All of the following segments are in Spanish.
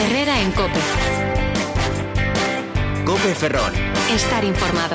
Herrera en COPE. COPE Ferrol. Estar informado.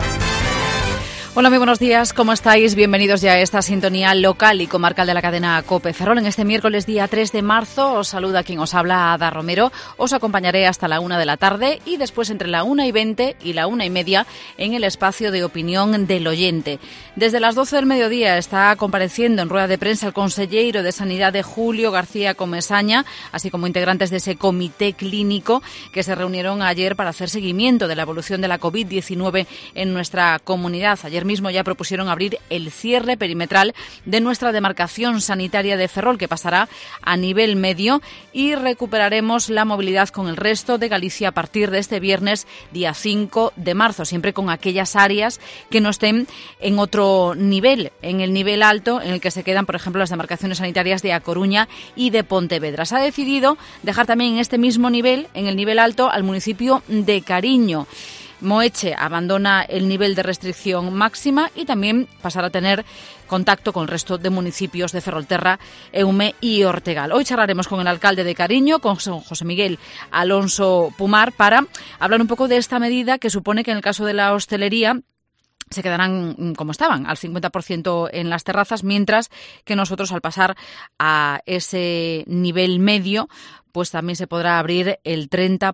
Hola, muy buenos días, ¿cómo estáis? Bienvenidos ya a esta sintonía local y comarcal de la cadena COPE Ferrol. En este miércoles día 3 de marzo os saluda quien os habla, Ada Romero. Os acompañaré hasta la 1 de la tarde y después entre la 1:20 y la 1:30 en el espacio de opinión del oyente. Desde las 12 del mediodía está compareciendo en rueda de prensa el consellero de Sanidad de Julio García Comesaña, así como integrantes de ese comité clínico que se reunieron ayer para hacer seguimiento de la evolución de la COVID-19 en nuestra comunidad. Ayer mismo ya propusieron abrir el cierre perimetral de nuestra demarcación sanitaria de Ferrol, que pasará a nivel medio, y recuperaremos la movilidad con el resto de Galicia a partir de este viernes, día 5 de marzo, siempre con aquellas áreas que no estén en otro nivel, en el nivel alto, en el que se quedan, por ejemplo, las demarcaciones sanitarias de A Coruña y de Pontevedra. Se ha decidido dejar también en este mismo nivel, en el nivel alto, al municipio de Cariño. Moeche abandona el nivel de restricción máxima y también pasará a tener contacto con el resto de municipios de Ferrolterra, Eume y Ortegal. Hoy charlaremos con el alcalde de Cariño, con José Miguel Alonso Pumar, para hablar un poco de esta medida que supone que en el caso de la hostelería se quedarán como estaban, al 50% en las terrazas, mientras que nosotros, al pasar a ese nivel medio, pues también se podrá abrir el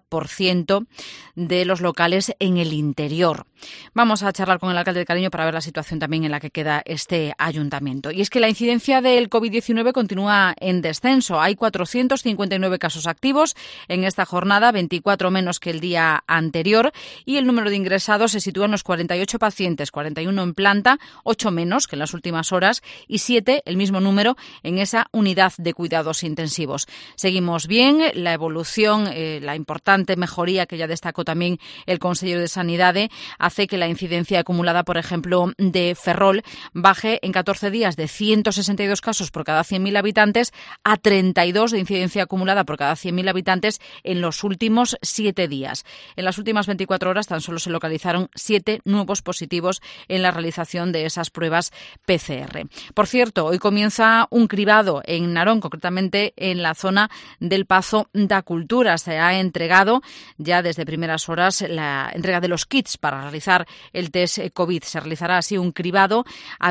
30% de los locales en el interior. Vamos a charlar con el alcalde de Cariño para ver la situación también en la que queda este ayuntamiento. Y es que la incidencia del COVID-19 continúa en descenso. Hay 459 casos activos en esta jornada, 24 menos que el día anterior, y el número de ingresados se sitúa en los 48 pacientes, 41 en planta, 8 menos que en las últimas horas, y 7, el mismo número, en esa unidad de cuidados intensivos. Seguimos bien. La evolución, la importante mejoría que ya destacó también el consejero de Sanidad, hace que la incidencia acumulada, por ejemplo, de Ferrol baje en 14 días de 162 casos por cada 100.000 habitantes a 32 de incidencia acumulada por cada 100.000 habitantes en los últimos 7 días. En las últimas 24 horas tan solo se localizaron 7 nuevos positivos en la realización de esas pruebas PCR. Por cierto, hoy comienza un cribado en Narón, concretamente en la zona del Pazo da Cultura. Se ha entregado ya desde primeras horas la entrega de los kits para realizar el test COVID. Se realizará así un cribado a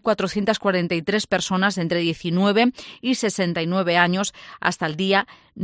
20.443 personas entre 19 y 69 años hasta el día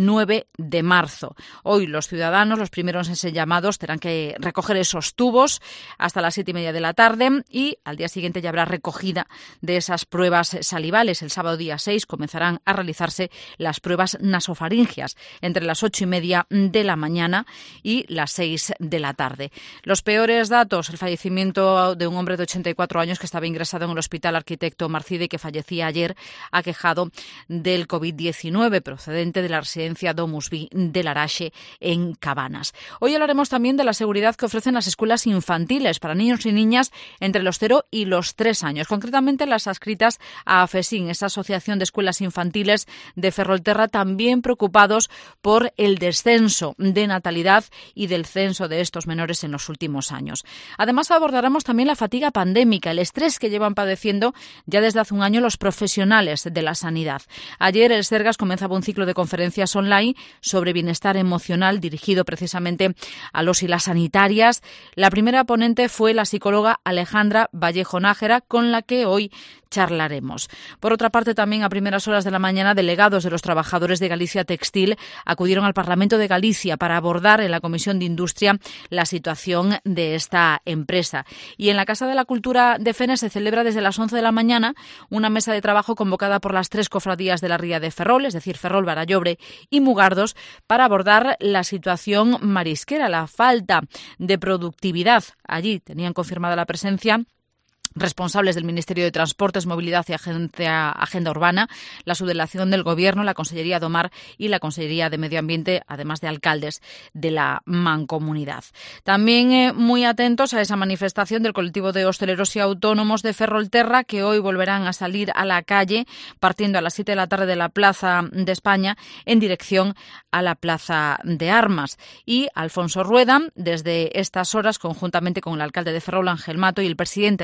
9 de marzo. Hoy los ciudadanos, los primeros en ser llamados, tendrán que recoger esos tubos hasta las 7:30 de la tarde y al día siguiente ya habrá recogida de esas pruebas salivales. El sábado día 6 comenzarán a realizarse las pruebas nasofaringias entre las 8:30 de la mañana y las 6 de la tarde. Los peores datos: el fallecimiento de un hombre de 84 años que estaba ingresado en el Hospital Arquitecto Marcide y que fallecía ayer aquejado del COVID-19, procedente de la residencia Domus Vi de Laraxe en Cabanas. Hoy hablaremos también de la seguridad que ofrecen las escuelas infantiles para niños y niñas entre los 0 y los 3 años, concretamente las adscritas a AFESIN, esa asociación de escuelas infantiles de Ferrolterra, también preocupados por el descenso de natalidad y del censo de estos menores en los últimos años. Además, abordaremos también la fatiga pandémica, el estrés que llevan padeciendo ya desde hace un año los profesionales de la sanidad. Ayer el Sergas comenzaba un ciclo de conferencias online sobre bienestar emocional dirigido precisamente a los y las sanitarias. La primera ponente fue la psicóloga Alejandra Vallejo Nájera, con la que hoy charlaremos. Por otra parte, también a primeras horas de la mañana, delegados de los trabajadores de Galicia Textil acudieron al Parlamento de Galicia para abordar en la Comisión de Industria la situación de esta empresa. Y en la Casa de la Cultura de Fene se celebra desde las 11 de la mañana una mesa de trabajo convocada por las 3 cofradías de la Ría de Ferrol, es decir, Ferrol, Barallobre y Mugardos, para abordar la situación marisquera, la falta de productividad. Allí tenían confirmada la presencia responsables del Ministerio de Transportes, Movilidad y Agenda Urbana, la subdelegación del Gobierno, la Consellería de Mar y la Consellería de Medio Ambiente, además de alcaldes de la Mancomunidad. También muy atentos a esa manifestación del colectivo de hosteleros y autónomos de Ferrolterra, que hoy volverán a salir a la calle partiendo a las 7 de la tarde de la Plaza de España en dirección a la Plaza de Armas. Y Alfonso Rueda, desde estas horas, conjuntamente con el alcalde de Ferrol, Ángel Mato, y el presidente de la Autoridad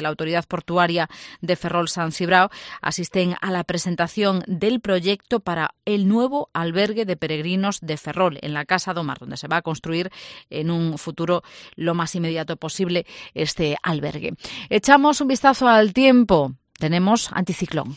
Autoridad Portuaria de Ferrol-San Cibrao asisten a la presentación del proyecto para el nuevo albergue de peregrinos de Ferrol, en la Casa do Mar, donde se va a construir en un futuro lo más inmediato posible este albergue. Echamos un vistazo al tiempo. Tenemos anticiclón.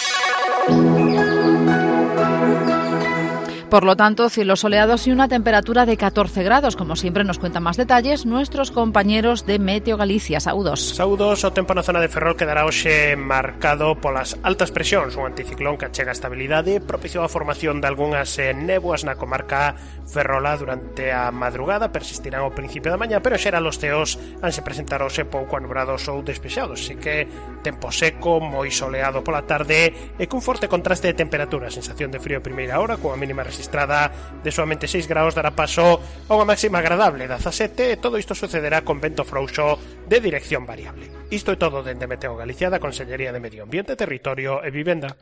Por lo tanto, cielos soleados y una temperatura de 14 grados. Como siempre, nos cuentan más detalles nuestros compañeros de Meteo Galicia. Saúdos. Saúdos, o tempo na zona de Ferrol quedará hoxe marcado polas altas presións. Un anticiclón que achega estabilidade propiciou a formación de algunhas néboas na comarca ferrola durante a madrugada. Persistirán ao principio da mañá, pero xeral os ceos han se presentar hoxe pouco anubrados ou despexados. Así que tempo seco, moi soleado pola tarde e cun forte contraste de temperatura. Sensación de frío a primeira hora, coa mínima registrada de solamente 6 graus, dará paso a unha máxima agradable de 17, e todo isto sucederá con vento frouxo de dirección variable. Isto é todo dende Meteo Galicia, da Consellería de Medio Ambiente, Territorio e Vivenda.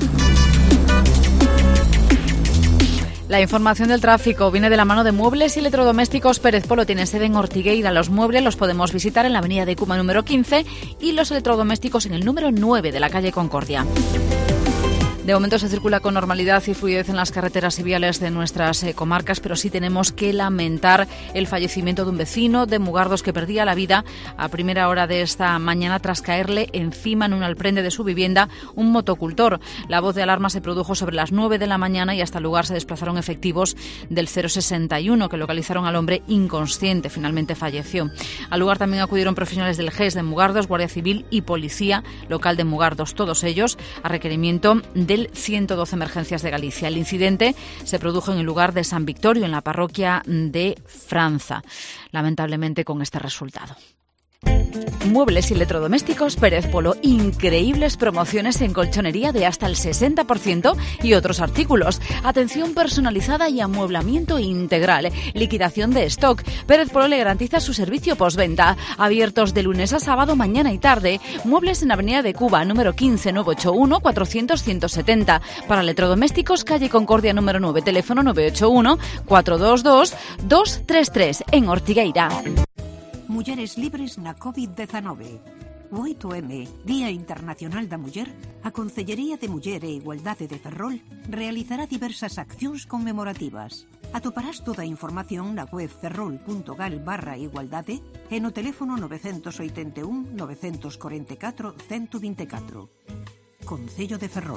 La información del tráfico viene de la mano de Muebles y Electrodomésticos Pérez Polo. Tiene sede en Ortigueira. Los muebles los podemos visitar en la avenida de Cuba número 15 y los electrodomésticos en el número 9 de la calle Concordia. De momento se circula con normalidad y fluidez en las carreteras y viales de nuestras comarcas, pero sí tenemos que lamentar el fallecimiento de un vecino de Mugardos que perdía la vida a primera hora de esta mañana tras caerle encima en un alprende de su vivienda un motocultor. La voz de alarma se produjo sobre las 9 de la mañana y hasta el lugar se desplazaron efectivos del 061 que localizaron al hombre inconsciente. Finalmente falleció. Al lugar también acudieron profesionales del GES de Mugardos, Guardia Civil y Policía Local de Mugardos, todos ellos a requerimiento del 112 Emergencias de Galicia. El incidente se produjo en el lugar de San Victorio, en la parroquia de Franza, lamentablemente con este resultado. Muebles y Electrodomésticos Pérez Polo. Increíbles promociones en colchonería de hasta el 60% y otros artículos. Atención personalizada y amueblamiento integral. Liquidación de stock. Pérez Polo le garantiza su servicio postventa. Abiertos de lunes a sábado, mañana y tarde. Muebles en Avenida de Cuba, número 15, 981 400 170. Para electrodomésticos, calle Concordia número 9, teléfono 981 422 233 en Ortigueira. Mulleres libres na COVID-19. O 8M, Día Internacional da Muller, a Concellería de Muller e Igualdade de Ferrol realizará diversas accións conmemorativas. Atoparás toda a información na web ferrol.gal/igualdade e no teléfono 981 944 124. Concello de Ferrol.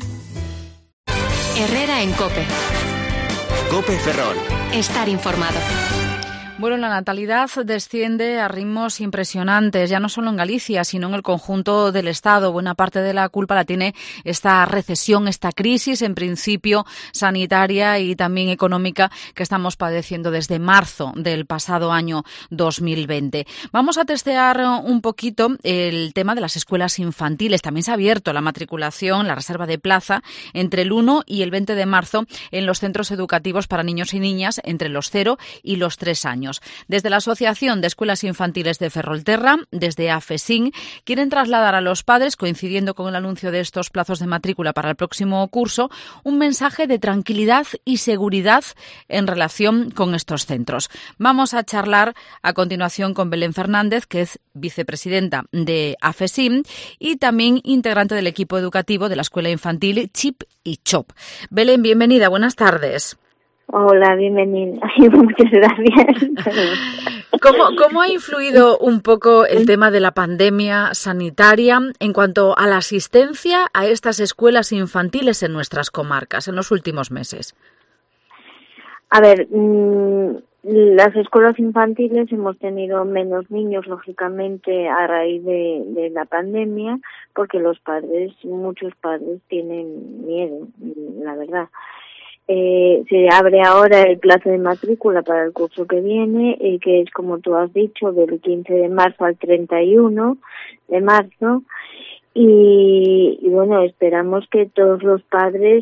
Herrera en COPE. COPE Ferrol. Estar informado. Bueno, la natalidad desciende a ritmos impresionantes, ya no solo en Galicia, sino en el conjunto del Estado. Buena parte de la culpa la tiene esta recesión, esta crisis, en principio sanitaria y también económica, que estamos padeciendo desde marzo del pasado año 2020. Vamos a testear un poquito el tema de las escuelas infantiles. También se ha abierto la matriculación, la reserva de plaza, entre el 1 y el 20 de marzo en los centros educativos para niños y niñas entre los 0 y los 3 años. Desde la Asociación de Escuelas Infantiles de Ferrolterra, desde AFESIN, quieren trasladar a los padres, coincidiendo con el anuncio de estos plazos de matrícula para el próximo curso, un mensaje de tranquilidad y seguridad en relación con estos centros. Vamos a charlar a continuación con Belén Fernández, que es vicepresidenta de AFESIN y también integrante del equipo educativo de la Escuela Infantil Chip y Chop. Belén, bienvenida, buenas tardes. Hola, bienvenida. Muchas gracias. ¿Cómo ha influido un poco el tema de la pandemia sanitaria en cuanto a la asistencia a estas escuelas infantiles en nuestras comarcas en los últimos meses? A ver, las escuelas infantiles hemos tenido menos niños, lógicamente, a raíz de la pandemia, porque muchos padres tienen miedo, la verdad. Se abre ahora el plazo de matrícula para el curso que viene, que es, como tú has dicho, del 15 de marzo al 31 de marzo. Y bueno, esperamos que todos los padres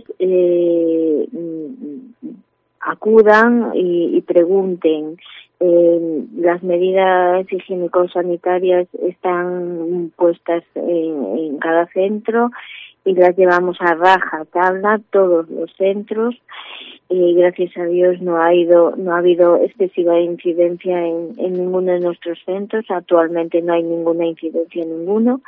acudan y pregunten. Las medidas higiénico-sanitarias están puestas en cada centro y las llevamos a raja tabla todos los centros, gracias a Dios no ha habido excesiva incidencia en ninguno de nuestros centros. Actualmente no hay ninguna incidencia en ninguno.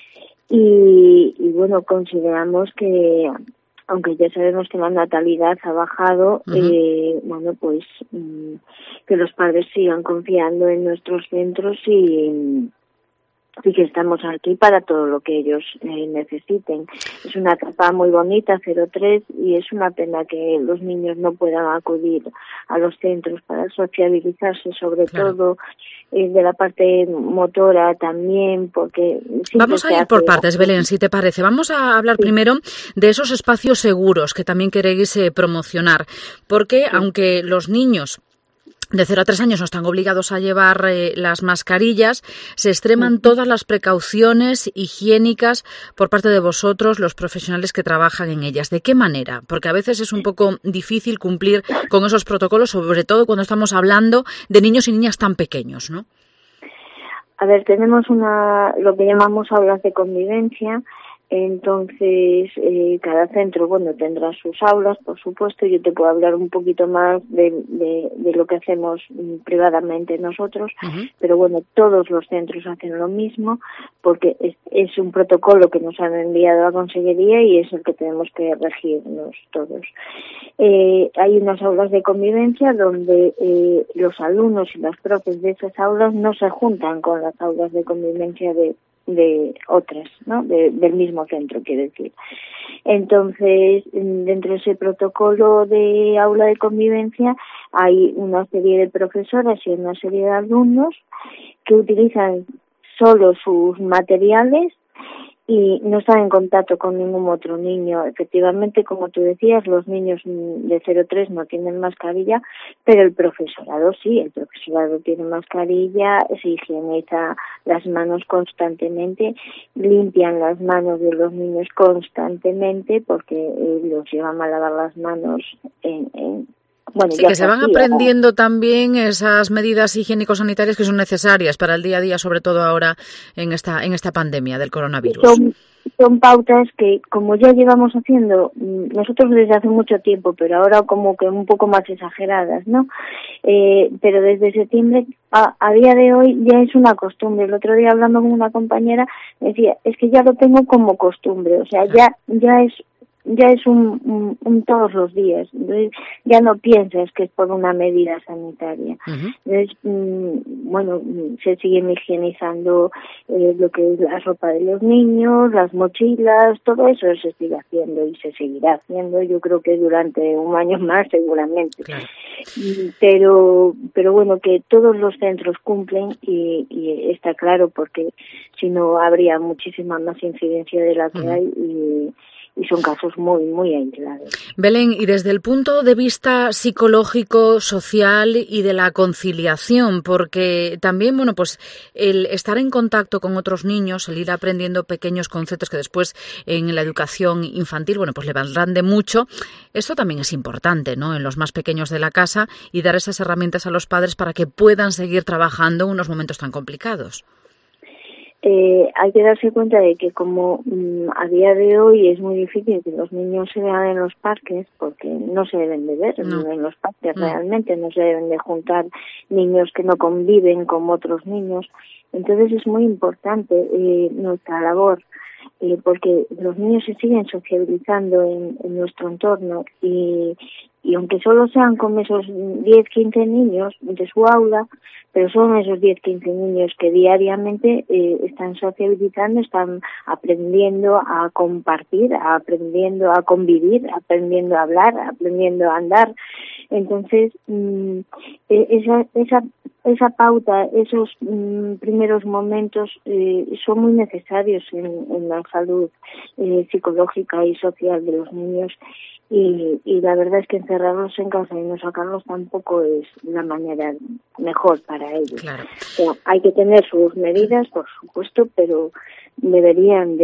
Y bueno, consideramos que, aunque ya sabemos que la natalidad ha bajado, bueno, pues que los padres sigan confiando en nuestros centros y que estamos aquí para todo lo que ellos necesiten. Es una etapa muy bonita, 0-3, y es una pena que los niños no puedan acudir a los centros para sociabilizarse, sobre todo de la parte motora también, porque... Vamos a ir por partes, Belén, si te parece. Vamos a hablar primero de esos espacios seguros que también queréis promocionar, porque aunque los niños de 0 a 3 años no están obligados a llevar las mascarillas, se extreman todas las precauciones higiénicas por parte de vosotros, los profesionales que trabajan en ellas. ¿De qué manera? Porque a veces es un poco difícil cumplir con esos protocolos, sobre todo cuando estamos hablando de niños y niñas tan pequeños, ¿no? A ver, tenemos lo que llamamos aulas de convivencia. Entonces, cada centro, bueno, tendrá sus aulas, por supuesto. Yo te puedo hablar un poquito más de lo que hacemos privadamente nosotros, pero bueno, todos los centros hacen lo mismo, porque es un protocolo que nos han enviado a Consellería y es el que tenemos que regirnos todos. Hay unas aulas de convivencia donde los alumnos y las profes de esas aulas no se juntan con las aulas de convivencia de otras, ¿no? Del mismo centro, quiero decir. Entonces, dentro de ese protocolo de aula de convivencia hay una serie de profesoras y una serie de alumnos que utilizan solo sus materiales y no están en contacto con ningún otro niño. Efectivamente, como tú decías, los niños de 0-3 no tienen mascarilla, pero el profesorado sí, el profesorado tiene mascarilla, se higieniza las manos constantemente, limpian las manos de los niños constantemente porque los llevan a lavar las manos bueno, sí, que se van aprendiendo también esas medidas higiénico-sanitarias que son necesarias para el día a día, sobre todo ahora en esta pandemia del coronavirus. Son pautas que, como ya llevamos haciendo nosotros desde hace mucho tiempo, pero ahora como que un poco más exageradas, ¿no? Pero desde septiembre a día de hoy ya es una costumbre. El otro día hablando con una compañera me decía, es que ya lo tengo como costumbre, o sea, ya es un todos los días. Entonces, ya no piensas que es por una medida sanitaria. Entonces, bueno, se siguen higienizando lo que es la ropa de los niños, las mochilas, todo eso se sigue haciendo y se seguirá haciendo. Yo creo que durante un año más seguramente. Claro. Pero bueno, que todos los centros cumplen y está claro, porque si no habría muchísima más incidencia de la que hay y son casos muy, muy aislados. Belén, y desde el punto de vista psicológico, social y de la conciliación, porque también, bueno, pues el estar en contacto con otros niños, el ir aprendiendo pequeños conceptos que después en la educación infantil, bueno, pues le valdrán de mucho, esto también es importante, ¿no?, en los más pequeños de la casa, y dar esas herramientas a los padres para que puedan seguir trabajando en unos momentos tan complicados. Hay que darse cuenta de que como a día de hoy es muy difícil que los niños se vean en los parques, porque no se deben de ver en los parques realmente, no se deben de juntar niños que no conviven con otros niños. Entonces es muy importante nuestra labor, porque los niños se siguen sociabilizando en nuestro entorno y aunque solo sean con esos 10-15 niños de su aula, pero son esos 10-15 niños que diariamente están sociabilizando, están aprendiendo a compartir, aprendiendo a convivir, aprendiendo a hablar, aprendiendo a andar. Entonces, esa pauta, esos primeros momentos son muy necesarios en la salud psicológica y social de los niños. Y la verdad es que encerrarlos en casa y no sacarlos tampoco es la manera mejor para ellos. Claro. O sea, hay que tener sus medidas, por supuesto, pero deberían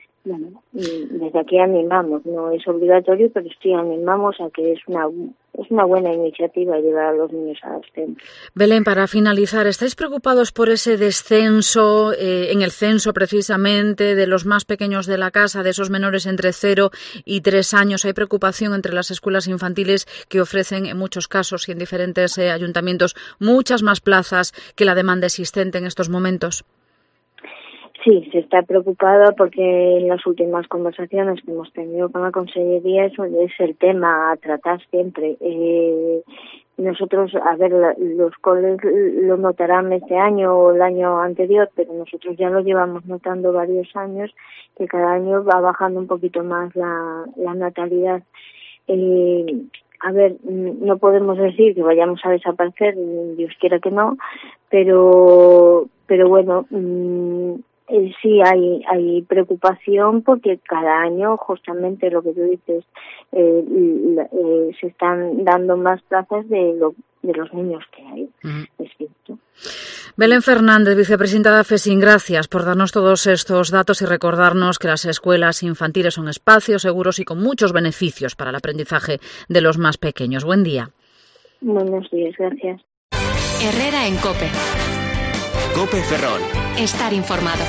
bueno, desde aquí animamos, no es obligatorio, pero sí animamos a que es una buena iniciativa llevar a los niños a los centros. Belén, para finalizar, ¿estáis preocupados por ese descenso en el censo precisamente de los más pequeños de la casa, de esos menores entre 0 y 3 años? ¿Hay preocupación entre las escuelas infantiles que ofrecen en muchos casos y en diferentes ayuntamientos muchas más plazas que la demanda existente en estos momentos? Sí, se está preocupada porque en las últimas conversaciones que hemos tenido con la Consellería eso es el tema a tratar siempre. Nosotros, a ver, los coles lo notarán este año o el año anterior, pero nosotros ya lo llevamos notando varios años, que cada año va bajando un poquito más la natalidad. A ver, no podemos decir que vayamos a desaparecer, Dios quiera que no, pero bueno, sí hay preocupación porque cada año, justamente lo que tú dices, se están dando más plazas de los niños que hay. Es cierto. Belén Fernández, vicepresidenta de FESIN, gracias por darnos todos estos datos y recordarnos que las escuelas infantiles son espacios seguros y con muchos beneficios para el aprendizaje de los más pequeños. Buen día. Buenos días, gracias. Herrera en COPE. COPE Ferrol. Estar informado.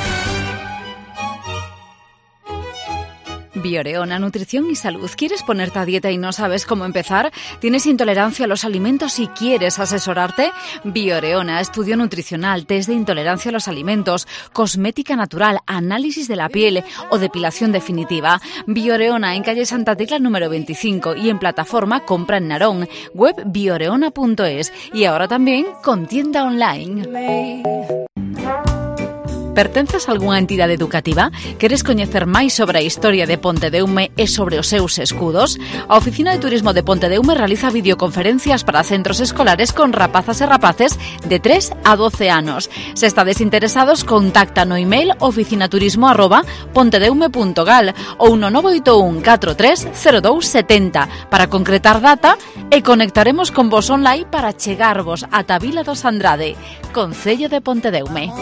Bioreona, nutrición y salud. ¿Quieres ponerte a dieta y no sabes cómo empezar? ¿Tienes intolerancia a los alimentos y quieres asesorarte? Bioreona, estudio nutricional, test de intolerancia a los alimentos, cosmética natural, análisis de la piel o depilación definitiva. Bioreona en calle Santa Tecla número 25 y en plataforma compra en Narón, web bioreona.es y ahora también con tienda online. Pertences a algunha entidade educativa? Queres coñecer máis sobre a historia de Pontedeume e sobre os seus escudos? A Oficina de Turismo de Pontedeume realiza videoconferencias para centros escolares con rapazas e rapaces de 3 a 12 anos. Se estades interesados, contacta no email oficinaturismo@pontedeume.gal ou no 981 43 0270 para concretar data e conectaremos con vos online para chegarvos ata Vila dos Andrade, Concello de Pontedeume.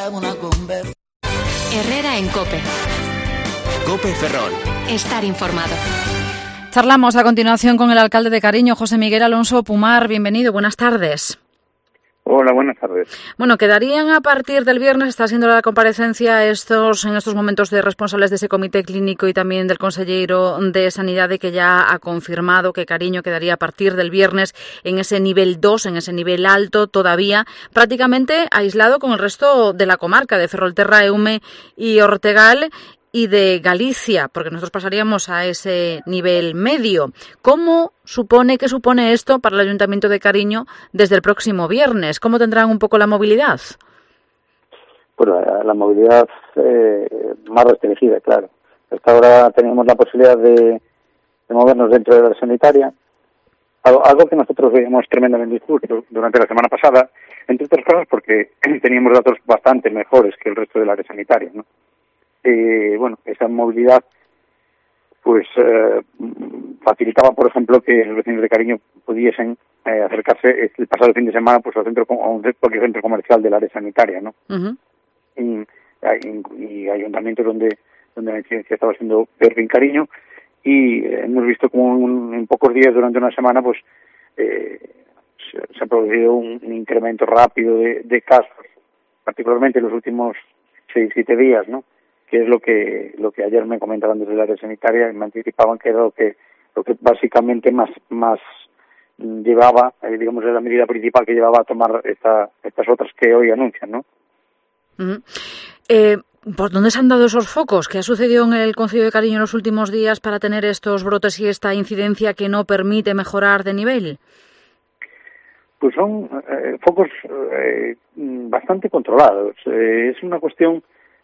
Herrera en COPE. COPE Ferrol. Estar informado. Charlamos a continuación con el alcalde de Cariño, José Miguel Alonso Pumar. Bienvenido, buenas tardes. Hola, buenas tardes. Bueno, quedarían a partir del viernes, está siendo la comparecencia en estos momentos de responsables de ese comité clínico y también del consellero de Sanidade, que ya ha confirmado que Cariño quedaría a partir del viernes en ese nivel 2, en ese nivel alto todavía, prácticamente aislado con el resto de la comarca de Ferrolterra, Eume y Ortegal y de Galicia, porque nosotros pasaríamos a ese nivel medio. ¿Qué supone esto para el Ayuntamiento de Cariño desde el próximo viernes? ¿Cómo tendrán un poco la movilidad? Bueno, la movilidad más restringida, claro. Hasta ahora teníamos la posibilidad de movernos dentro de la sanitaria, algo que nosotros veíamos tremendamente injusto durante la semana pasada, entre otras cosas porque teníamos datos bastante mejores que el resto del área sanitaria, ¿no? Bueno, esa movilidad pues facilitaba, por ejemplo, que los vecinos de Cariño pudiesen acercarse el pasado fin de semana pues a cualquier centro comercial del área sanitaria, ¿no? Uh-huh. Y ayuntamientos donde la incidencia estaba siendo peor que en Cariño, y hemos visto como en pocos días, durante una semana, pues se ha producido un incremento rápido de casos, particularmente en los últimos 6-7 días, ¿no? Que es lo que ayer me comentaban desde el área sanitaria y me anticipaban que era lo que básicamente más llevaba, digamos, la medida principal que llevaba a tomar estas otras que hoy anuncian, ¿no? Uh-huh. ¿Por dónde se han dado esos focos? ¿Qué ha sucedido en el Concello de Cariño en los últimos días para tener estos brotes y esta incidencia que no permite mejorar de nivel? Pues son focos bastante controlados. Es una cuestión,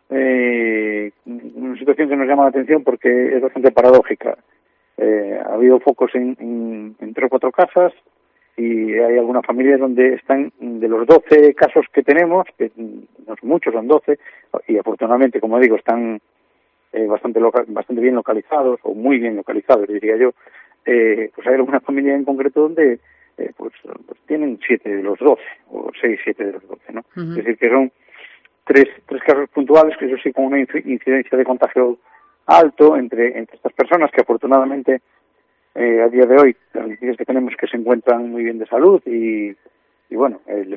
una situación que nos llama la atención porque es bastante paradójica. Ha habido focos en 3 o 4 casas, y hay algunas familias donde están, de los 12 casos que tenemos, que no son muchos, son 12, y afortunadamente, como digo, están bastante bien localizados, o muy bien localizados, diría yo. Pues hay alguna familia en concreto donde pues tienen 7 de los 12, o 6-7 de los 12, ¿no? Uh-huh. Es decir, que son tres casos puntuales, que eso sí, con una incidencia de contagio alto entre estas personas, que afortunadamente a día de hoy, las noticias que tenemos que se encuentran muy bien de salud y bueno,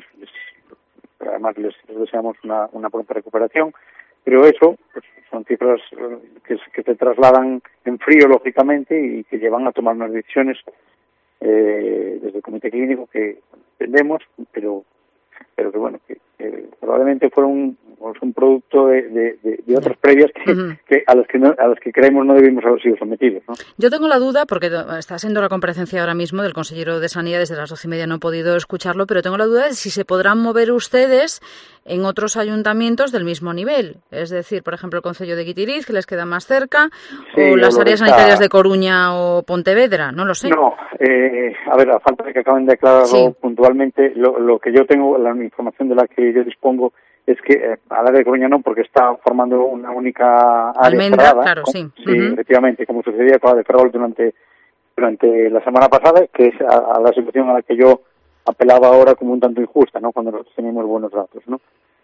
además les deseamos una pronta recuperación, pero eso pues, son cifras que se trasladan en frío, lógicamente, y que llevan a tomar unas decisiones desde el comité clínico que entendemos, pero que bueno, que probablemente fueron un producto de otras previas que a las que creemos no debimos haber sido sometidos, ¿no? Yo tengo la duda, porque está siendo la comparecencia ahora mismo del consejero de Sanidad, desde las 12:30 no he podido escucharlo, pero tengo la duda de si se podrán mover ustedes en otros ayuntamientos del mismo nivel, es decir, por ejemplo, el concello de Guitiriz, que les queda más cerca, sí, o las áreas sanitarias de Coruña o Pontevedra, no lo sé. No, a ver, a falta de que acaben de aclararlo puntualmente, lo que yo tengo, la información de la que yo dispongo, es que al área de Coruña no, porque está formando una única área Almendra, cerrada, claro, sí. Sí, efectivamente, como sucedía con la de Ferrol durante la semana pasada, que es a la situación a la que yo apelaba ahora como un tanto injusta, ¿no?, cuando nosotros teníamos buenos datos, ¿no?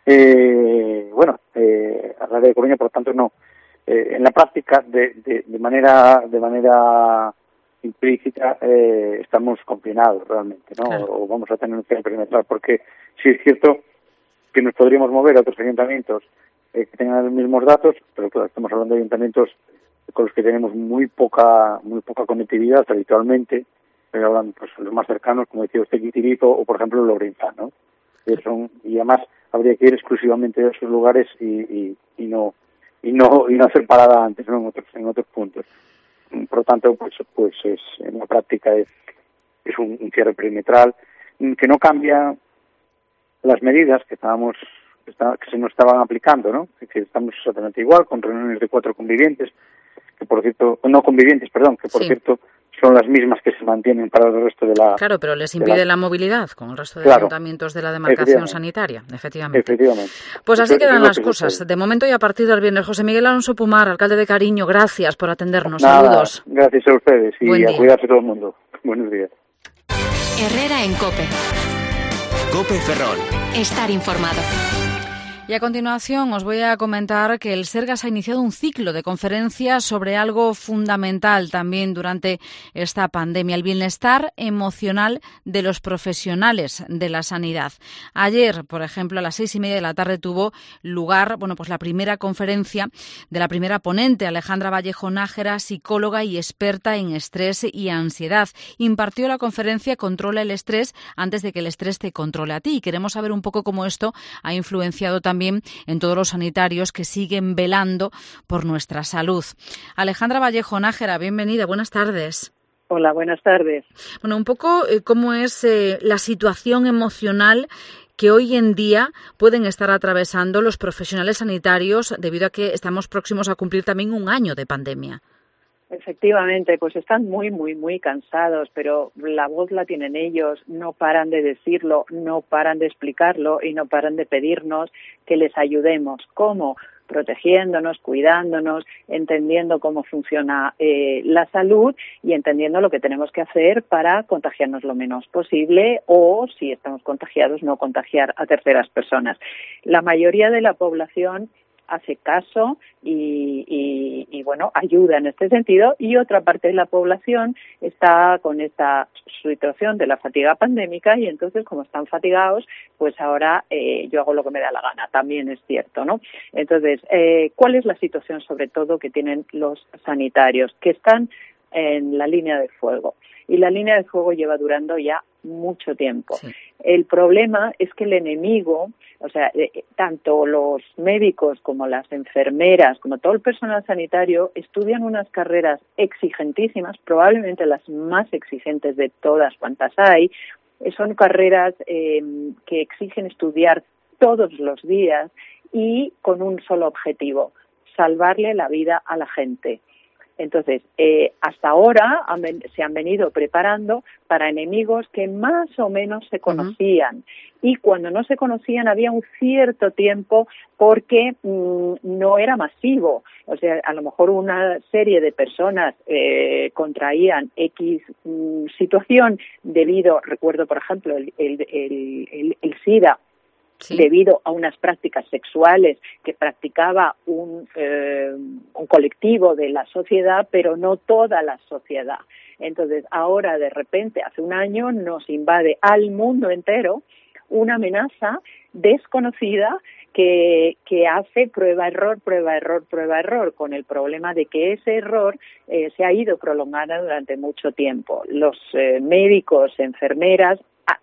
Bueno, al área de Coruña, por tanto, no. En la práctica, de manera implícita, estamos confinados realmente, ¿no? Claro. O vamos a tener un cierre perimetral, porque sí es cierto que nos podríamos mover a otros ayuntamientos que tengan los mismos datos, pero claro, estamos hablando de ayuntamientos con los que tenemos muy poca conectividad habitualmente, pero hablando pues los más cercanos, como decía usted, Guitiriz o por ejemplo Lourenzá, ¿no? Y además habría que ir exclusivamente a esos lugares y no hacer parada antes, ¿no?, en otros puntos. Por lo tanto, pues es en la práctica es un cierre perimetral que no cambia las medidas que se nos estaban aplicando, ¿no? Que estamos exactamente igual, con reuniones de 4 convivientes, que por cierto, cierto son las mismas que se mantienen para el resto de la... Claro, pero les impide la movilidad con el resto de ayuntamientos de la demarcación sanitaria, efectivamente. Pues así quedan las cosas. De momento y a partir del viernes. José Miguel Alonso Pumar, alcalde de Cariño, gracias por atendernos. Saludos. Gracias a ustedes y a cuidarse todo el mundo. Buenos días. Herrera en COPE. COPE Ferrol. Estar informado. Y a continuación os voy a comentar que el Sergas ha iniciado un ciclo de conferencias sobre algo fundamental también durante esta pandemia, el bienestar emocional de los profesionales de la sanidad. Ayer, por ejemplo, a las 6:30 de la tarde tuvo lugar, la primera conferencia de la primera ponente, Alejandra Vallejo Nájera, psicóloga y experta en estrés y ansiedad. Impartió la conferencia Controla el estrés antes de que el estrés te controle a ti. Y queremos saber un poco cómo esto ha influenciado también en todos los sanitarios que siguen velando por nuestra salud. Alejandra Vallejo Nájera, bienvenida, buenas tardes. Hola, buenas tardes. Bueno, un poco cómo es la situación emocional que hoy en día pueden estar atravesando los profesionales sanitarios debido a que estamos próximos a cumplir también un año de pandemia. Efectivamente, pues están muy, muy, muy cansados, pero la voz la tienen ellos, no paran de decirlo, no paran de explicarlo y no paran de pedirnos que les ayudemos. ¿Cómo? Protegiéndonos, cuidándonos, entendiendo cómo funciona la salud y entendiendo lo que tenemos que hacer para contagiarnos lo menos posible o, si estamos contagiados, no contagiar a terceras personas. La mayoría de la población hace caso y ayuda en este sentido, y otra parte de la población está con esta situación de la fatiga pandémica y entonces, como están fatigados, pues ahora yo hago lo que me da la gana, también es cierto, ¿no? Entonces, ¿cuál es la situación sobre todo que tienen los sanitarios? Que están en la línea de fuego, y la línea de fuego lleva durando ya mucho tiempo. Sí. El problema es que el enemigo, o sea, tanto los médicos como las enfermeras, como todo el personal sanitario, estudian unas carreras exigentísimas, probablemente las más exigentes de todas cuantas hay. Son carreras que exigen estudiar todos los días y con un solo objetivo: salvarle la vida a la gente. Entonces, hasta ahora se han venido preparando para enemigos que más o menos se conocían. Y cuando no se conocían había un cierto tiempo porque no era masivo. O sea, a lo mejor una serie de personas contraían X situación debido, recuerdo por ejemplo el SIDA, debido a unas prácticas sexuales que practicaba un colectivo de la sociedad, pero no toda la sociedad. Entonces, ahora de repente, hace un año, nos invade al mundo entero una amenaza desconocida que hace prueba-error, con el problema de que ese error se ha ido prolongando durante mucho tiempo. Los médicos, enfermeras,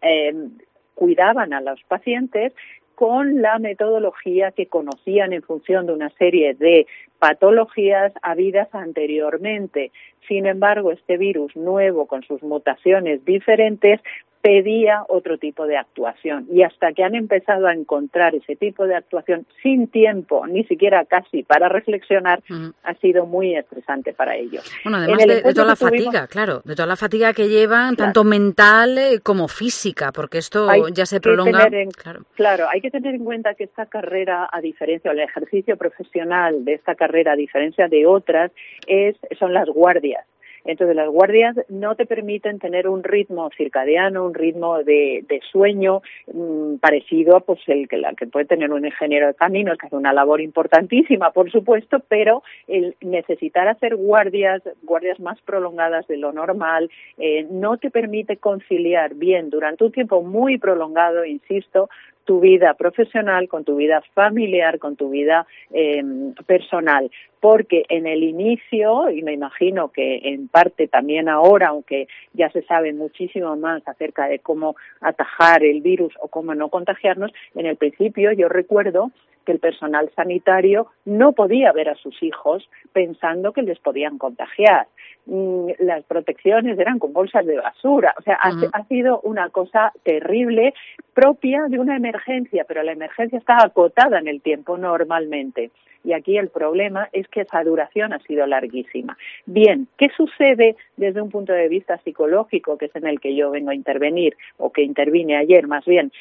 cuidaban a los pacientes con la metodología que conocían en función de una serie de patologías habidas anteriormente. Sin embargo, este virus nuevo, con sus mutaciones diferentes, pedía otro tipo de actuación. Y hasta que han empezado a encontrar ese tipo de actuación sin tiempo, ni siquiera casi para reflexionar, ha sido muy estresante para ellos. Bueno, además de toda la fatiga, claro, de toda la fatiga que llevan, tanto mental como física, porque esto ya se prolonga. Claro, hay que tener en cuenta que esta carrera, a diferencia, o el ejercicio profesional de esta carrera, a diferencia de otras, son las guardias. Entonces, las guardias no te permiten tener un ritmo circadiano, un ritmo de sueño parecido a el que puede tener un ingeniero de caminos, que hace una labor importantísima, por supuesto, pero el necesitar hacer guardias más prolongadas de lo normal, no te permite conciliar bien durante un tiempo muy prolongado, insisto, tu vida profesional con tu vida familiar, con tu vida personal. Porque en el inicio, y me imagino que en parte también ahora, aunque ya se sabe muchísimo más acerca de cómo atajar el virus o cómo no contagiarnos, en el principio yo recuerdo que el personal sanitario no podía ver a sus hijos pensando que les podían contagiar. Las protecciones eran con bolsas de basura. O sea, ha sido una cosa terrible, propia de una emergencia, pero la emergencia está acotada en el tiempo normalmente. Y aquí el problema es que esa duración ha sido larguísima. Bien, ¿qué sucede desde un punto de vista psicológico, que es en el que yo vengo a intervenir, o que intervine ayer más bien?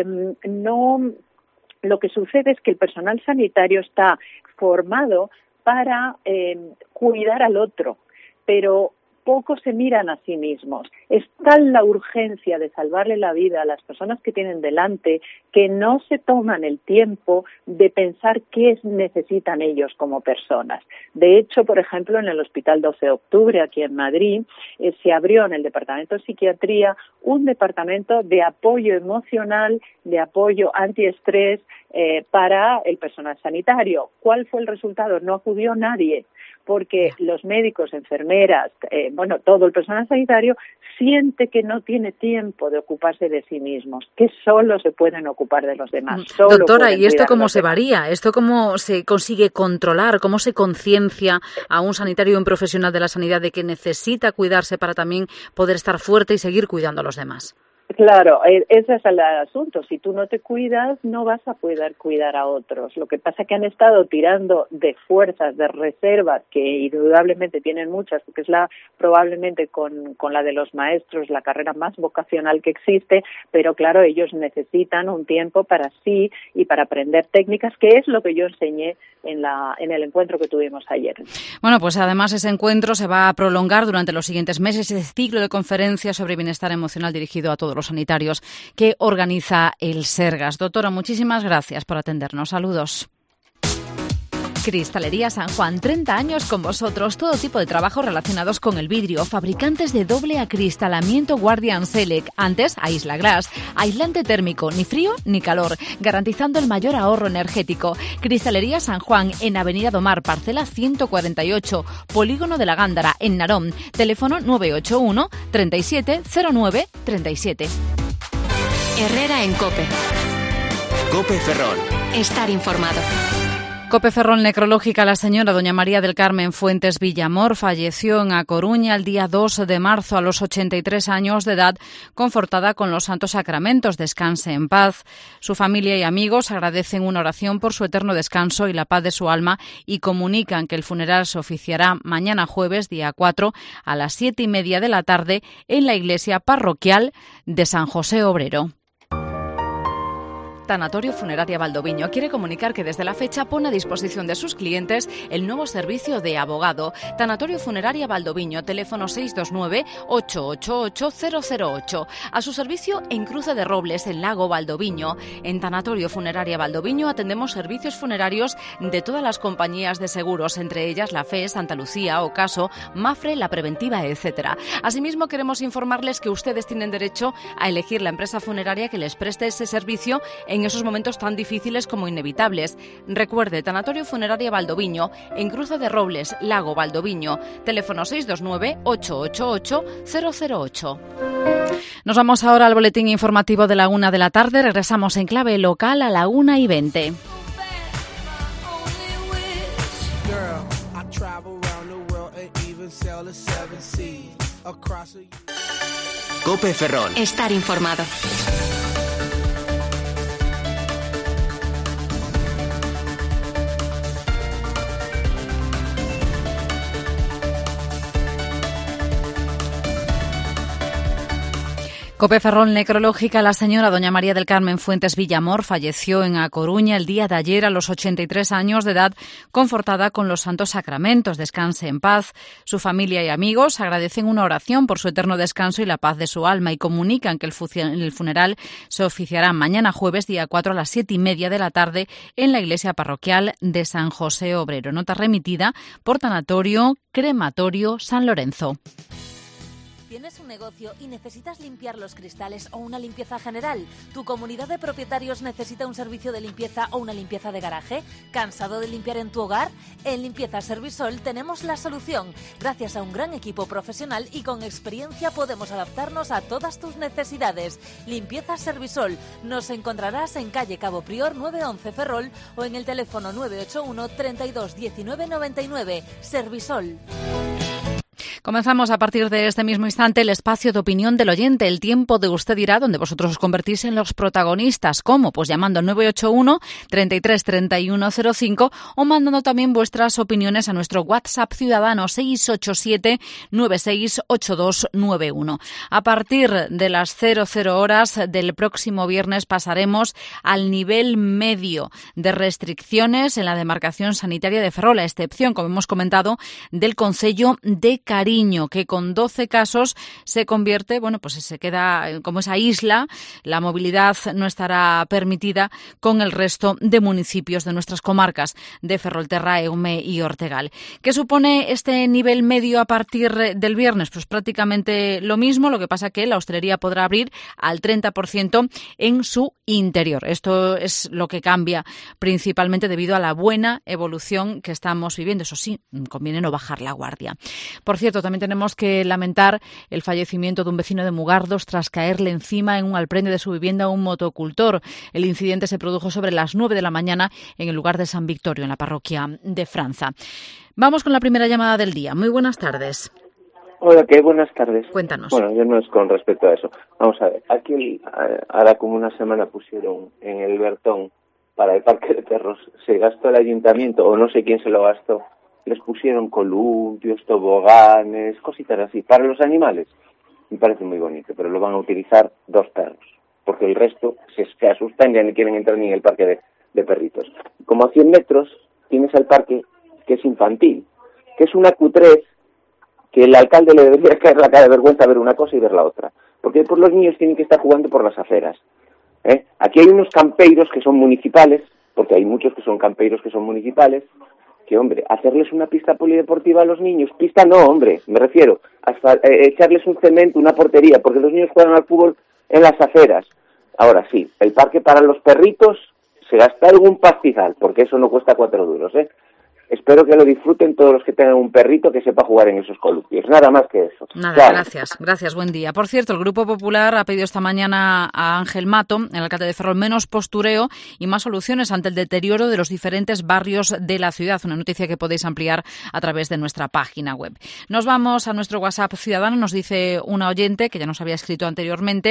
Lo que sucede es que el personal sanitario está formado para cuidar al otro, pero pocos se miran a sí mismos. Es tal la urgencia de salvarle la vida a las personas que tienen delante que no se toman el tiempo de pensar qué necesitan ellos como personas. De hecho, por ejemplo, en el Hospital 12 de Octubre, aquí en Madrid, se abrió en el Departamento de Psiquiatría un departamento de apoyo emocional, de apoyo antiestrés para el personal sanitario. ¿Cuál fue el resultado? No acudió nadie, porque los médicos, enfermeras, todo el personal sanitario siente que no tiene tiempo de ocuparse de sí mismos, que solo se pueden ocupar de los demás. Doctora, ¿y esto cómo se varía? ¿Esto cómo se consigue controlar? ¿Cómo se conciencia a un sanitario y un profesional de la sanidad de que necesita cuidarse para también poder estar fuerte y seguir cuidando a los demás? Claro, ese es el asunto. Si tú no te cuidas, no vas a poder cuidar a otros. Lo que pasa es que han estado tirando de fuerzas, de reservas, que indudablemente tienen muchas, porque es probablemente con la de los maestros, la carrera más vocacional que existe, pero claro, ellos necesitan un tiempo para sí y para aprender técnicas, que es lo que yo enseñé en el encuentro que tuvimos ayer. Bueno, pues además ese encuentro se va a prolongar durante los siguientes meses, ese ciclo de conferencias sobre bienestar emocional dirigido a todos los sanitarios que organiza el Sergas. Doctora, muchísimas gracias por atendernos. Saludos. Cristalería San Juan, 30 años con vosotros. Todo tipo de trabajos relacionados con el vidrio. Fabricantes de doble acristalamiento Guardian Select. Antes, Aisla Glass. Aislante térmico, ni frío ni calor. Garantizando el mayor ahorro energético. Cristalería San Juan, en Avenida Domar, parcela 148. Polígono de la Gándara, en Narón. Teléfono 981 37 09 37. Herrera en COPE. COPE Ferrol. Estar informado. COPE Ferrol necrológica. La señora doña María del Carmen Fuentes Villamor falleció en A Coruña el día 2 de marzo a los 83 años de edad, confortada con los santos sacramentos. Descanse en paz. Su familia y amigos agradecen una oración por su eterno descanso y la paz de su alma y comunican que el funeral se oficiará mañana jueves, día 4, a las 7:30 de la tarde en la iglesia parroquial de San José Obrero. Tanatorio Funeraria Valdoviño quiere comunicar que desde la fecha pone a disposición de sus clientes el nuevo servicio de abogado. Tanatorio Funeraria Valdoviño, teléfono 629-888-008. A su servicio en Cruce de Robles, en Lago Valdoviño. En Tanatorio Funeraria Valdoviño atendemos servicios funerarios de todas las compañías de seguros, entre ellas la FE, Santa Lucía, Ocaso, Mafre, La Preventiva, etc. Asimismo, queremos informarles que ustedes tienen derecho a elegir la empresa funeraria que les preste ese servicio en esos momentos tan difíciles como inevitables. Recuerde, Tanatorio Funeraria Valdoviño, en Cruce de Robles, Lago Valdoviño, teléfono 629-888-008. Nos vamos ahora al boletín informativo de la 1 de la tarde. Regresamos en clave local a la 1:20. COPE Ferrol. Estar informado. COPE Ferrol necrológica. La señora doña María del Carmen Fuentes Villamor falleció en A Coruña el día de ayer a los 83 años de edad, confortada con los santos sacramentos. Descanse en paz. Su familia y amigos agradecen una oración por su eterno descanso y la paz de su alma y comunican que el funeral se oficiará mañana jueves, día 4, a las 7:30 de la tarde en la iglesia parroquial de San José Obrero. Nota remitida por Tanatorio Crematorio San Lorenzo. ¿Tienes un negocio y necesitas limpiar los cristales o una limpieza general? ¿Tu comunidad de propietarios necesita un servicio de limpieza o una limpieza de garaje? ¿Cansado de limpiar en tu hogar? En Limpieza Servisol tenemos la solución. Gracias a un gran equipo profesional y con experiencia podemos adaptarnos a todas tus necesidades. Limpieza Servisol. Nos encontrarás en calle Cabo Prior 911 Ferrol o en el teléfono 981 32 19 99. Servisol. Comenzamos a partir de este mismo instante el espacio de opinión del oyente, el tiempo de Usted dirá, donde vosotros os convertís en los protagonistas. ¿Cómo? Pues llamando al 981 33 31 05 o mandando también vuestras opiniones a nuestro WhatsApp ciudadano 687 968291. A partir de las 00 horas del próximo viernes pasaremos al nivel medio de restricciones en la demarcación sanitaria de Ferrol, a excepción, como hemos comentado, del concello de Cariño, que con 12 casos se convierte, pues se queda como esa isla. La movilidad no estará permitida con el resto de municipios de nuestras comarcas de Ferrolterra, Eume y Ortegal. ¿Qué supone este nivel medio a partir del viernes? Pues prácticamente lo mismo, lo que pasa que la hostelería podrá abrir al 30% en su interior. Esto es lo que cambia principalmente debido a la buena evolución que estamos viviendo. Eso sí, conviene no bajar la guardia. Por cierto, también tenemos que lamentar el fallecimiento de un vecino de Mugardos tras caerle encima en un alprende de su vivienda a un motocultor. El incidente se produjo sobre las 9 de la mañana en el lugar de San Victorio, en la parroquia de Franza. Vamos con la primera llamada del día. Muy buenas tardes. Hola, qué buenas tardes. Cuéntanos. Bueno, yo no es con respecto a eso. Vamos a ver, aquí ahora como una semana pusieron en el Bertón para el parque de perros, se gastó el ayuntamiento, o no sé quién se lo gastó, les pusieron columpios, toboganes, cositas así, para los animales. Me parece muy bonito, pero lo van a utilizar 2 perros, porque el resto se asustan y ya no quieren entrar ni en el parque de perritos. Como a 100 metros tienes el parque que es infantil, que es una cutrez que el alcalde le debería caer la cara de vergüenza ver una cosa y ver la otra, porque pues los niños tienen que estar jugando por las aceras. Aquí hay unos campeiros que son municipales, porque hay muchos que son campeiros que son municipales, que, hombre, hacerles una pista polideportiva a los niños, pista no, hombre, me refiero, hasta echarles un cemento, una portería, porque los niños juegan al fútbol en las aceras. Ahora sí, el parque para los perritos se gasta algún pastizal, porque eso no cuesta 4 duros, Espero que lo disfruten todos los que tengan un perrito que sepa jugar en esos columpios. Nada más que eso. Nada, claro. Gracias, buen día. Por cierto, el Grupo Popular ha pedido esta mañana a Ángel Mato, el alcalde de Ferrol, menos postureo y más soluciones ante el deterioro de los diferentes barrios de la ciudad. Una noticia que podéis ampliar a través de nuestra página web. Nos vamos a nuestro WhatsApp ciudadano. Nos dice una oyente, que ya nos había escrito anteriormente,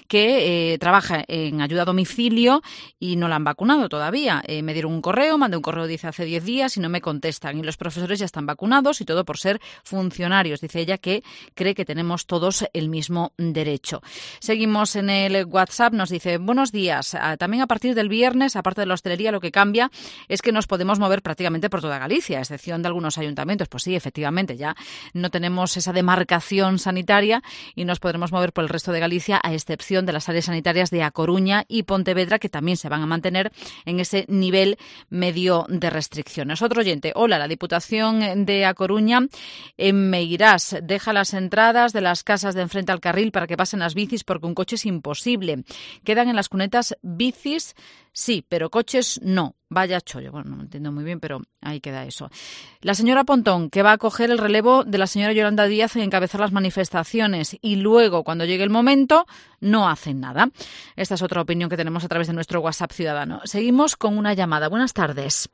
que trabaja en ayuda a domicilio y no la han vacunado todavía. Me dieron un correo, mandé un correo, dice, hace 10 días y no me contestan. Y los profesores ya están vacunados y todo por ser funcionarios. Dice ella que cree que tenemos todos el mismo derecho. Seguimos en el WhatsApp. Nos dice, buenos días. También a partir del viernes, aparte de la hostelería, lo que cambia es que nos podemos mover prácticamente por toda Galicia, a excepción de algunos ayuntamientos. Pues sí, efectivamente, ya no tenemos esa demarcación sanitaria y nos podremos mover por el resto de Galicia, a excepción de las áreas sanitarias de A Coruña y Pontevedra, que también se van a mantener en ese nivel medio de restricciones. Otro oyente, hola, la Diputación de A Coruña en Meirás deja las entradas de las casas de enfrente al carril para que pasen las bicis porque un coche es imposible. Quedan en las cunetas bicis, sí, pero coches no. Vaya chollo. Bueno, no entiendo muy bien, pero ahí queda eso. La señora Pontón, que va a coger el relevo de la señora Yolanda Díaz en encabezar las manifestaciones y luego, cuando llegue el momento, no hacen nada. Esta es otra opinión que tenemos a través de nuestro WhatsApp ciudadano. Seguimos con una llamada. Buenas tardes.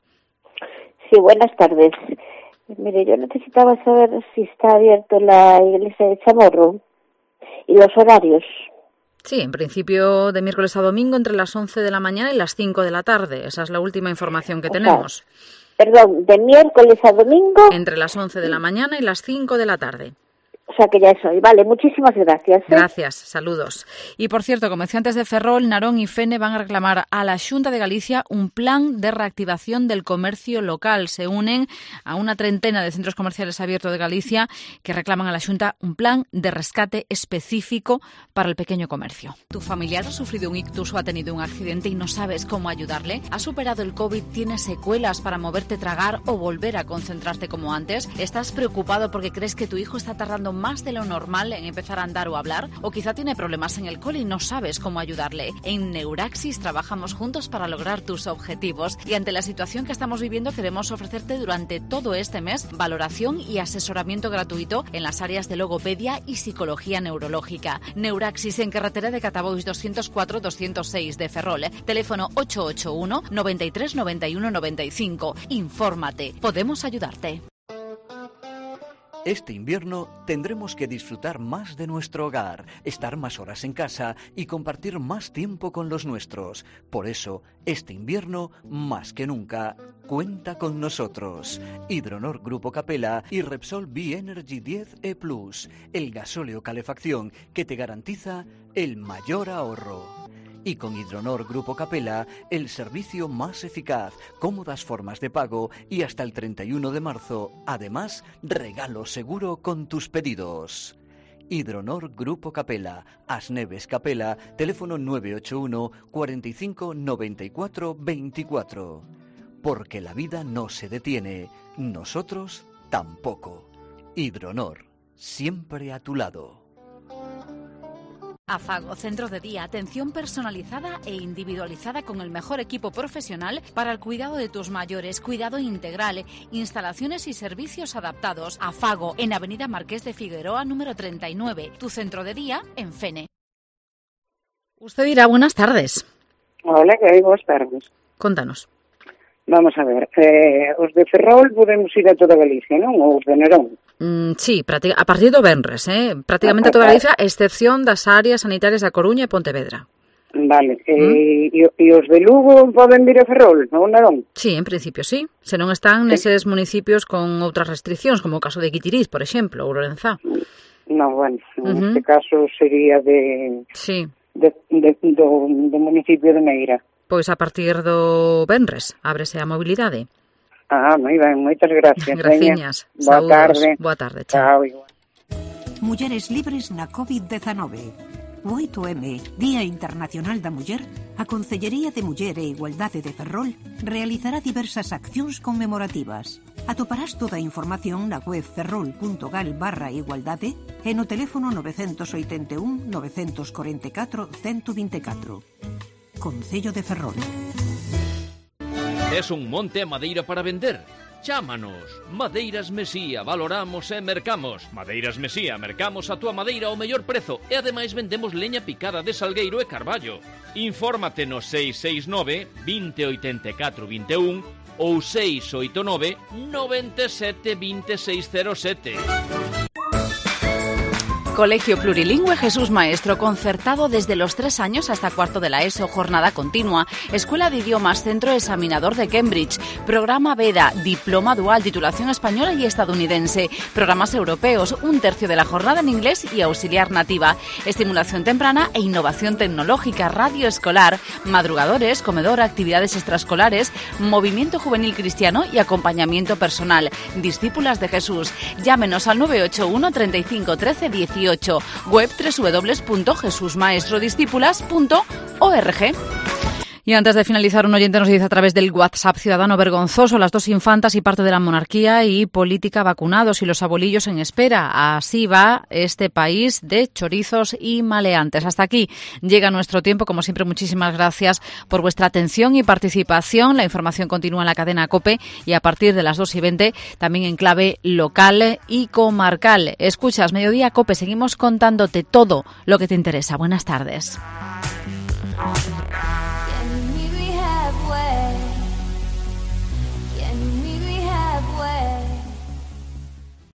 Sí, buenas tardes. Mire, yo necesitaba saber si está abierto la iglesia de Chamorro y los horarios. Sí, en principio de miércoles a domingo entre las 11 de la mañana y las 5 de la tarde. Esa es la última información que tenemos. Perdón, de miércoles a domingo. Entre las 11 de la mañana y las 5 de la tarde. O sea que ya es hoy. Vale, muchísimas gracias. Gracias, saludos. Y por cierto, comerciantes de Ferrol, Narón y Fene van a reclamar a la Xunta de Galicia un plan de reactivación del comercio local. Se unen a una treintena de centros comerciales abiertos de Galicia que reclaman a la Xunta un plan de rescate específico para el pequeño comercio. ¿Tu familiar ha sufrido un ictus o ha tenido un accidente y no sabes cómo ayudarle? ¿Has superado el COVID? ¿Tienes secuelas para moverte, tragar o volver a concentrarte como antes? ¿Estás preocupado porque crees que tu hijo está tardando más de lo normal en empezar a andar o hablar? ¿O quizá tiene problemas en el cole y no sabes cómo ayudarle? En Neuraxis trabajamos juntos para lograr tus objetivos y ante la situación que estamos viviendo queremos ofrecerte durante todo este mes valoración y asesoramiento gratuito en las áreas de logopedia y psicología neurológica. Neuraxis en carretera de Catabois 204-206 de Ferrol. Teléfono 881 93 91 95. Infórmate. Podemos ayudarte. Este invierno tendremos que disfrutar más de nuestro hogar, estar más horas en casa y compartir más tiempo con los nuestros. Por eso, este invierno, más que nunca, cuenta con nosotros. Hidronor Grupo Capella y Repsol B-Energy 10E+, el gasóleo calefacción que te garantiza el mayor ahorro. Y con Hidronor Grupo Capella, el servicio más eficaz, cómodas formas de pago y hasta el 31 de marzo, además, regalo seguro con tus pedidos. Hidronor Grupo Capella, Asneves Capella, teléfono 981 45 94 24. Porque la vida no se detiene, nosotros tampoco. Hidronor, siempre a tu lado. Afago, centro de día, atención personalizada e individualizada con el mejor equipo profesional para el cuidado de tus mayores, cuidado integral, instalaciones y servicios adaptados. Afago, en Avenida Marqués de Figueroa, número 39, tu centro de día en Fene. Usted dirá, buenas tardes. Hola, que hai, boas tardes. Contanos. Vamos a ver, os de Ferrol podemos ir a toda Galicia, non? Ou os de Nerón? Sí, a partir do venres, prácticamente a toda Galicia, excepción das áreas sanitarias da Coruña e Pontevedra. Vale, e os de Lugo poden vir a Ferrol, ou Nerón? Sí, en principio sí, se non están neses municipios con outras restriccións, como o caso de Guitiriz, por exemplo, ou Lorenzá. Non, bueno, neste caso sería do municipio de Meira. Pois a partir do venres, ábrese a mobilidade. Ah, moi ben, moitas gracias. Graciñas, boa tarde. Boa tarde, chao. Igual. Mulleres libres na COVID-19. O 8M, Día Internacional da Muller, a Concellería de Muller e Igualdade de Ferrol realizará diversas accións conmemorativas. Atoparás toda a información na web ferrol.gal/igualdade e no teléfono 981 944 124. Concello de Ferrol. ¿Es un monte a madeira para vender? Chámanos. Madeiras Mesía, valoramos e mercamos. Madeiras Mesía, mercamos a túa madeira ao mellor prezo e ademais vendemos leña picada de salgueiro e carballo. Infórmate no 669 20 84 21 ou 689 97 2607. Colegio Plurilingüe Jesús Maestro, concertado desde los 3 años hasta cuarto de la ESO, jornada continua, Escuela de Idiomas, Centro Examinador de Cambridge, Programa VEDA, Diploma Dual, titulación española y estadounidense, programas europeos, 1/3 de la jornada en inglés y auxiliar nativa, estimulación temprana e innovación tecnológica, radio escolar, madrugadores, comedor, actividades extraescolares, movimiento juvenil cristiano y acompañamiento personal. Discípulas de Jesús. Llámenos al 981 35 13 18. Web www.jesusmaestrodiscípulas.org. Y antes de finalizar, un oyente nos dice a través del WhatsApp: ciudadano vergonzoso, las 2 infantas y parte de la monarquía y política vacunados y los abuelillos en espera. Así va este país de chorizos y maleantes. Hasta aquí llega nuestro tiempo. Como siempre, muchísimas gracias por vuestra atención y participación. La información continúa en la cadena COPE y a partir de las 2:20 también en clave local y comarcal. Escuchas Mediodía COPE. Seguimos contándote todo lo que te interesa. Buenas tardes.